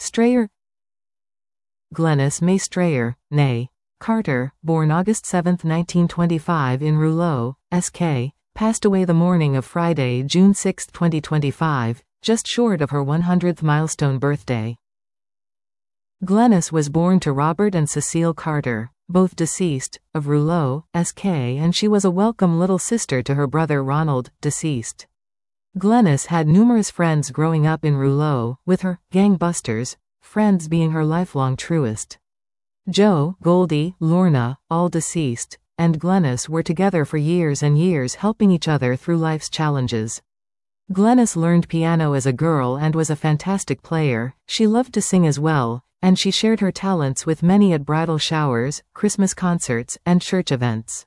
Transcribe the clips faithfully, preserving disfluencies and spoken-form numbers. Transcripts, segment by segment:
Strayer. Glenys May Strayer, née Carter, born August seventh nineteen twenty-five in Rouleau, S K, passed away the morning of Friday, June sixth twenty twenty-five, just short of her one hundredth milestone birthday. Glenys was born to Robert and Cecile Carter, both deceased, of Rouleau, S K, and she was a welcome little sister to her brother Ronald, deceased. Glenys had numerous friends growing up in Rouleau, with her gangbusters friends being her lifelong truest. Joe, Goldie, Lorna, all deceased, and Glenys were together for years and years helping each other through life's challenges. Glenys learned piano as a girl and was a fantastic player. She loved to sing as well, and she shared her talents with many at bridal showers, Christmas concerts, and church events.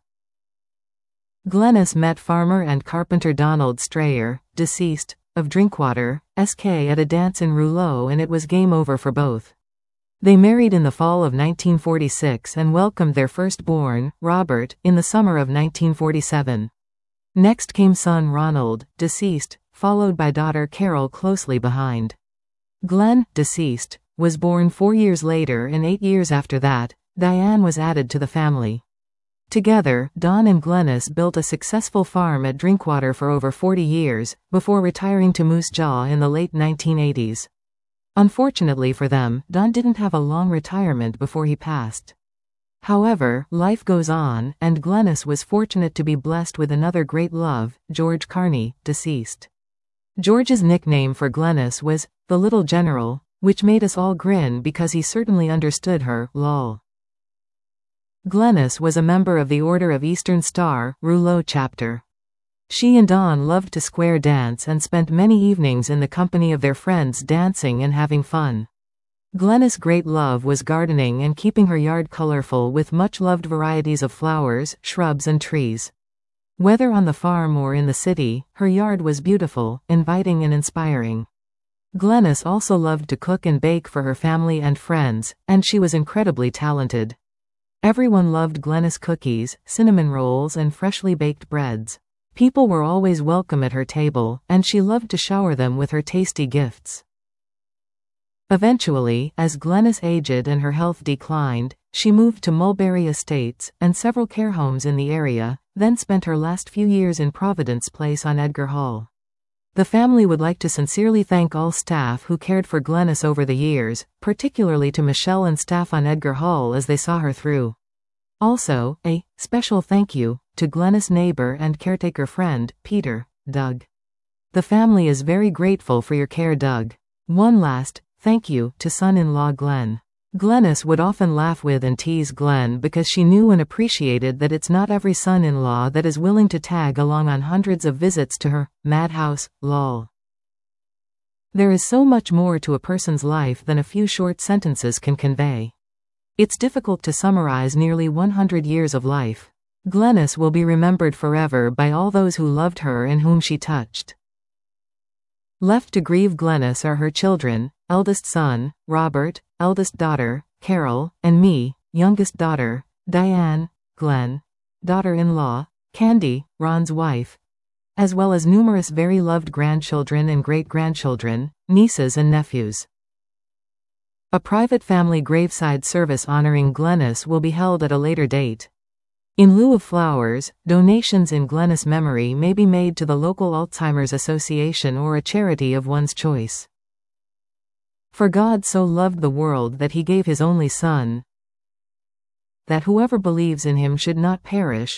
Glenys met farmer and carpenter Donald Strayer, deceased, of Drinkwater, S K at a dance in Rouleau, and it was game over for both. They married in the fall of nineteen forty-six and welcomed their firstborn, Robert, in the summer of nineteen forty-seven. Next came son Ronald, deceased, followed by daughter Carol closely behind. Glenn, deceased, was born four years later, and eight years after that, Diane was added to the family. Together, Don and Glenys built a successful farm at Drinkwater for over forty years, before retiring to Moose Jaw in the late nineteen eighties. Unfortunately for them, Don didn't have a long retirement before he passed. However, life goes on, and Glenys was fortunate to be blessed with another great love, George Carney, deceased. George's nickname for Glenys was the Little General, which made us all grin because he certainly understood her, lol. Glenys was a member of the Order of Eastern Star, Rouleau chapter. She and Don loved to square dance and spent many evenings in the company of their friends dancing and having fun. Glenys' great love was gardening and keeping her yard colorful with much-loved varieties of flowers, shrubs and trees. Whether on the farm or in the city, her yard was beautiful, inviting and inspiring. Glenys also loved to cook and bake for her family and friends, and she was incredibly talented. Everyone loved Glenys' cookies, cinnamon rolls and freshly baked breads. People were always welcome at her table, and she loved to shower them with her tasty gifts. Eventually, as Glenys aged and her health declined, she moved to Mulberry Estates, and several care homes in the area, then spent her last few years in Providence Place on Edgar Hall. The family would like to sincerely thank all staff who cared for Glenys over the years, particularly to Michelle and staff on Edgar Hall as they saw her through. Also, a special thank you to Glenys' neighbor and caretaker friend, Peter, Doug. The family is very grateful for your care, Doug. One last thank you to son-in-law Glenn. Glenys would often laugh with and tease Glenn because she knew and appreciated that it's not every son-in-law that is willing to tag along on hundreds of visits to her madhouse, lol. There is so much more to a person's life than a few short sentences can convey. It's difficult to summarize nearly one hundred years of life. Glenys will be remembered forever by all those who loved her and whom she touched. Left to grieve Glenys are her children, eldest son, Robert, eldest daughter, Carol, and me, youngest daughter, Diane, Glenn, daughter-in-law, Candy, Ron's wife, as well as numerous very loved grandchildren and great-grandchildren, nieces and nephews. A private family graveside service honoring Glenys will be held at a later date. In lieu of flowers, donations in Glenys' memory may be made to the local Alzheimer's Association or a charity of one's choice. For God so loved the world that he gave his only Son, that whoever believes in him should not perish,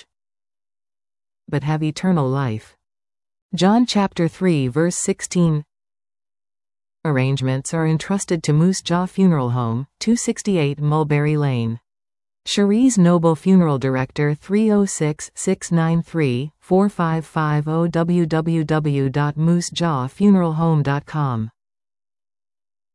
but have eternal life. John chapter three verse sixteen. Arrangements are entrusted to Moose Jaw Funeral Home, two sixty-eight Mulberry Lane. Cherise Noble Funeral Director three oh six, six nine three, four five five zero w w w dot moose jaw funeral home dot com